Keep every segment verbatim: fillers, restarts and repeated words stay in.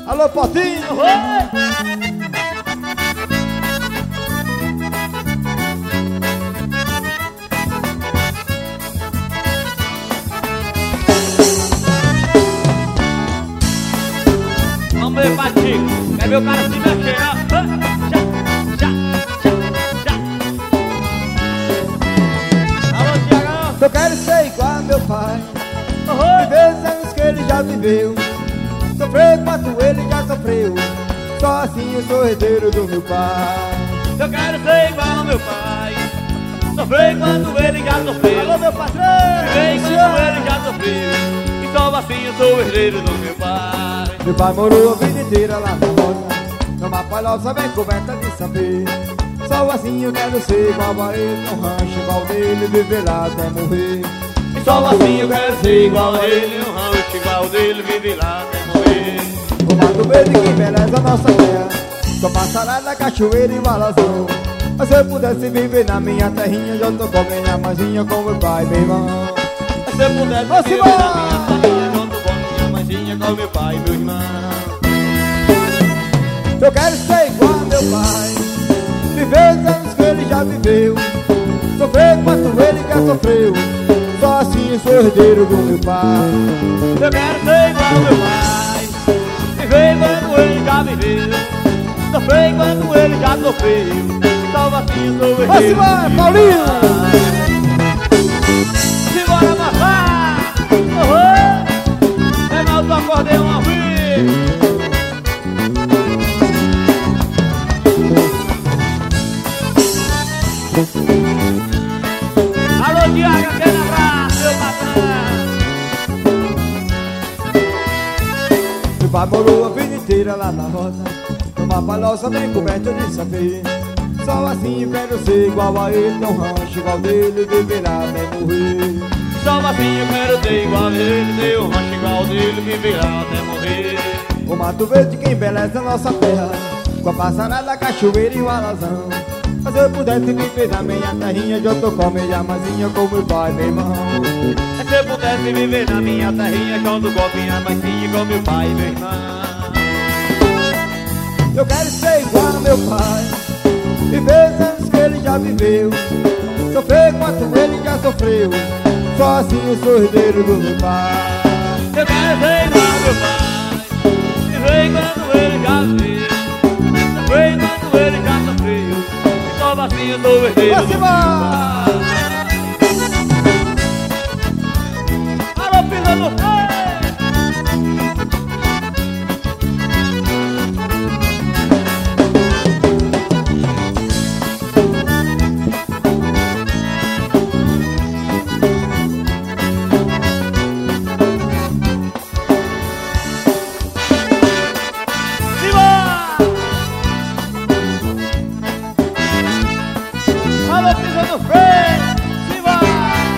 Alô, Potinho! Vamos ver, Patinho. Quer ver o cara se mexer, ó? Já, já, já, já. Alô, Tiagão. Eu quero ser igual a meu pai. Viver os anos que ele já viveu. Sofrer quanto ele já sofreu. Só assim eu sou herdeiro do meu pai. Eu quero ser igual ao meu pai. Sofrer quando ele já sofreu. Alô, meu patrão! Viver quando ele já sofreu. E só assim eu sou herdeiro do meu pai. Meu pai morou a vida inteira lá na roça, numa palhoça bem coberta de saber. Só assim eu quero ser igual a ele, num rancho igual dele, viver lá até morrer. E só assim eu quero ser igual a ele, um rancho igual dele, viver lá até morrer. O mato verde que embeleza a nossa terra, só passará da cachoeira e balazão. Mas se eu pudesse viver na minha terrinha, já tô com minha mãezinha, com meu pai e meu irmão. Se eu pudesse viver na minha terrinha, junto com minha mãezinha, com meu pai e meu irmão. Eu quero ser igual a meu pai, viver os anos que ele já viveu, sofrer quanto ele já sofreu. Só assim eu sou herdeiro do meu pai. Eu quero ser igual ao meu pai, viver quando ele já viveu, sofrer quando ele já sofreu. Só assim eu sou herdeiro. Vamos embora, Paulinho! Simbora, Mafá! Oh, Reinaldo Acordeão ao vivo! Alô, Tiago, aquele abraço, meu patrão! Meu pai morou a vida inteira lá na roça, numa palhoça bem coberta de saber. Só assim eu quero ser igual a ele, num rancho igual dele, viver lá até morrer. Só assim eu quero ter igual a ele, ter um rancho igual dele, viver lá até morrer. O mato verde que embeleza a nossa terra, com a passarada da cachoeira e o alazão. Mas se eu pudesse viver na minha terrinha, já tô com minha mãezinha, com meu pai e meu irmão. Se eu pudesse viver na minha terrinha, junto com minha mãezinha, com meu pai e meu irmão. Eu quero ser igual ao meu pai, viver os anos que ele já viveu, sofrer quanto ele já sofreu. Só assim eu sou herdeiro do meu pai. Eu quero ser igual ao meu pai, viver quando ele já viveu, sofrer quando ele já sofreu. Só assim eu sou herdeiro do meu pai. Alô, Pisa do Freio! Alô, Pisa do Freio! Simbora!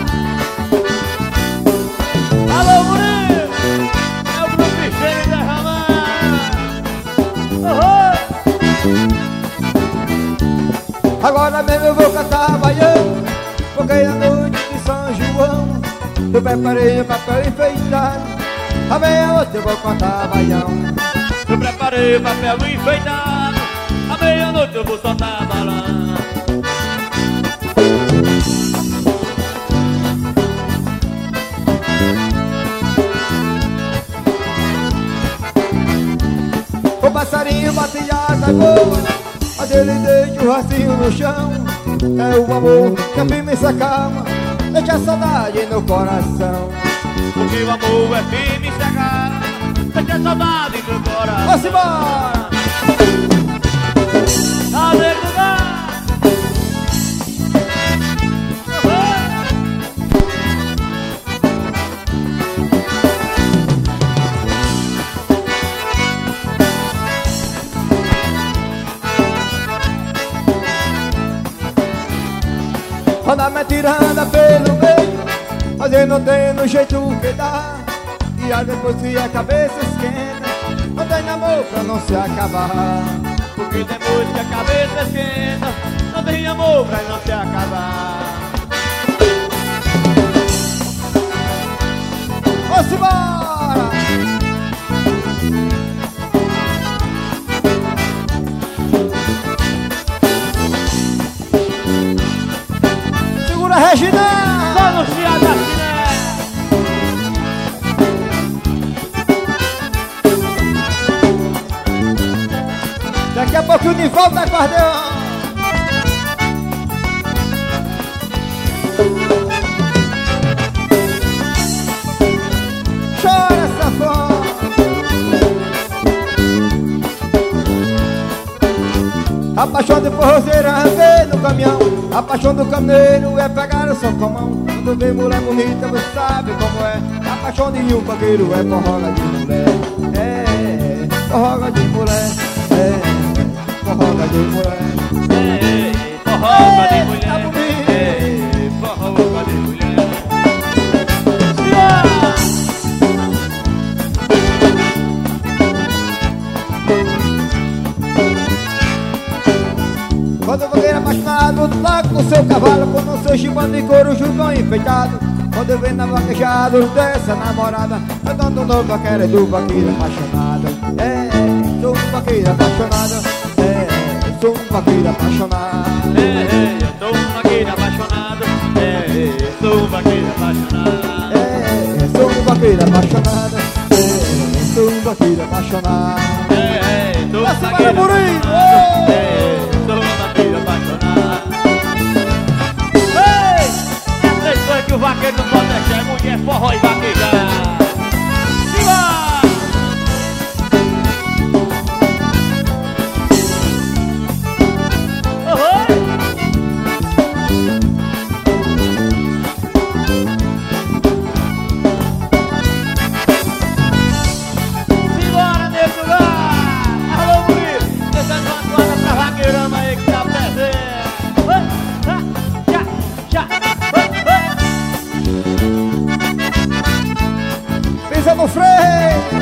Alô, Murilo! É o grupo Cheio derramar! Oh! Agora mesmo eu vou cantar baiano, porque a noite de São João eu preparei o papel enfeitado, a meia-noite eu vou cantar baião. Eu preparei o papel enfeitado, à meia-noite eu vou soltar balão. O passarinho bate asa boa, mas ele deixa o rastinho no chão. É o amor que afirma essa calma, deixa a saudade no coração. Porque o amor é firme e cegado, deixa a saudade no coração. Vamos embora! Tá dentro do lugar! Anda me tirando pelo meio, mas eu não tenho no jeito que dá. E aí depois se a cabeça esquenta, não tem amor pra não se acabar. Porque depois que a cabeça esquenta, não tem amor pra não se acabar. Vamos embora! Reginão! Só no Chia da Chiné. Daqui a pouco o Nivaldo da acordeão. Chora, safão. A paixão do forrozeiro é ver no caminhão. A paixão do caminhoneiro é pegar o som com a mão. Quando vê mulher bonita você sabe como é. A paixão de um vaqueiro é forroga de mulher. É, forroga de mulher. É, forroga de mulher. É, forroga de mulher. É, forroga de mulher. Quando o vaqueiro apaixonado lá com seu cavalo, com o seu chibando de couro, jugão enfeitado. Quando eu venho na vaquejada dessa namorada, eu dando um novo vaqueiro do vaqueiro apaixonado. É, sou um vaqueiro apaixonado. É, sou um vaqueiro apaixonado. É, eu sou um vaqueiro apaixonado. É, sou um vaqueiro apaixonado. É, sou um vaqueiro apaixonado. É, sou um vaqueiro apaixonado. É, sou um Essa vaqueiro apaixonado. É, sou um vaqueiro apaixonado. Ei, é três coisas que o vaqueiro não pode deixar: mulher, forró e vaquejar. Simbora! Simbora, nego lá! Alô, Murilo! Deixando uma toalha pra vaqueirama aí que tá presente. Já, já, Pisa no freio.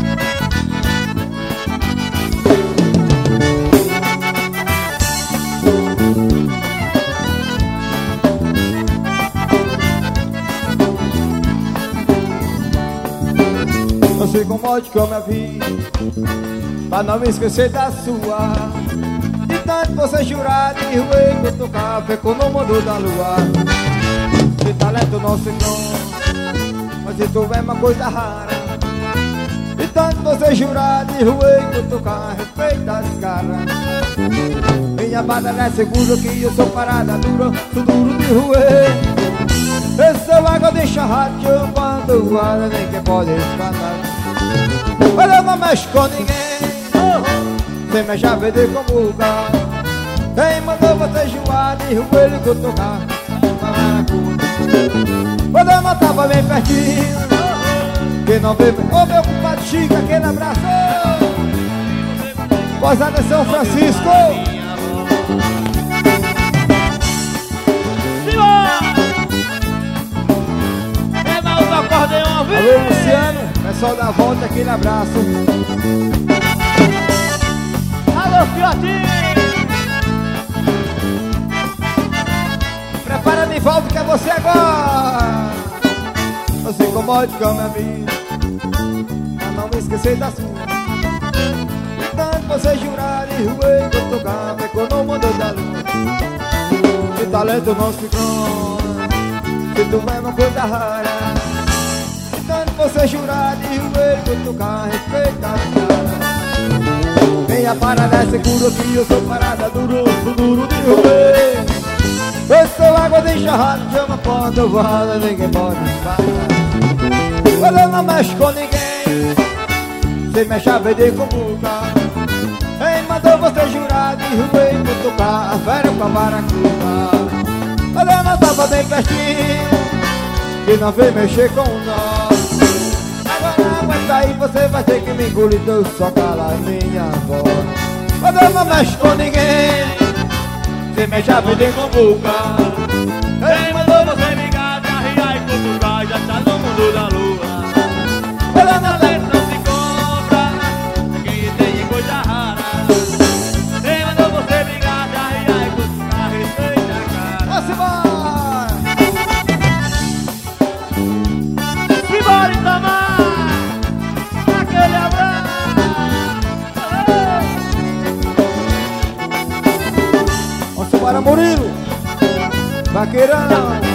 Não se incomode com a minha vida, pra não me esquecer da sua. De tanto você jurar de ruim que eu tocar, ficou no mundo da lua. De talento não se encontra, mas isso é uma coisa rara. De tanto você jurar de ruim que eu tocar, respeita as caras. Minha batalha é segura que eu sou parada dura, sou duro de ruim. Eu sou água de charratio quando guarda, nem quem pode espantar. Mas eu não mexo com ninguém, sem me já vender como lugar. Quem mandou você joar de ruelho que eu tocar quando eu não tava bem pertinho, quem não vê, ô meu compadre Chico, aquele abraço. Posada de São Francisco. Alô, Luciano, pessoal da volta, aquele abraço. alô, Fiotinho! Prepara de volta que é você agora. Não se incomode com a minha vida, pra não me esquecer da sua. Tanto você jurar e ruir que eu tocava, ficou no mundo da lua. De talento não se encontra, se tu é uma coisa rara. Tanto você jurar de ruim que eu tocar, respeita a cara. Venha parada é seguro que eu sou parada duro, sou duro de ruim. Eu sou água de enxerrada, chama a porta voada, ninguém pode parar. Quando eu não mexo com ninguém, sem mexer a vender com boca. Quem mandou você jurar de ruim que eu tocar, a fera com a baracuda. Quando eu não tava bem pertinho, que não veio mexer com nós. Agora aguenta aí, você vai ter que me engolir, eu só cala minha voz. Quando eu não mexo com ninguém, você mexe a vida com boca. Quem mandou você ligar, carregar e cutucar, já tá no mundo da lua. Quando eu não Talento não se compra, quem tem coisa rara. Quem mandou você ligar, carregar e cutucar, respeita a cara. vamos embora! Simbora, Itamar! Aquele abraço! Vamos embora, Murilo! Vaqueirão!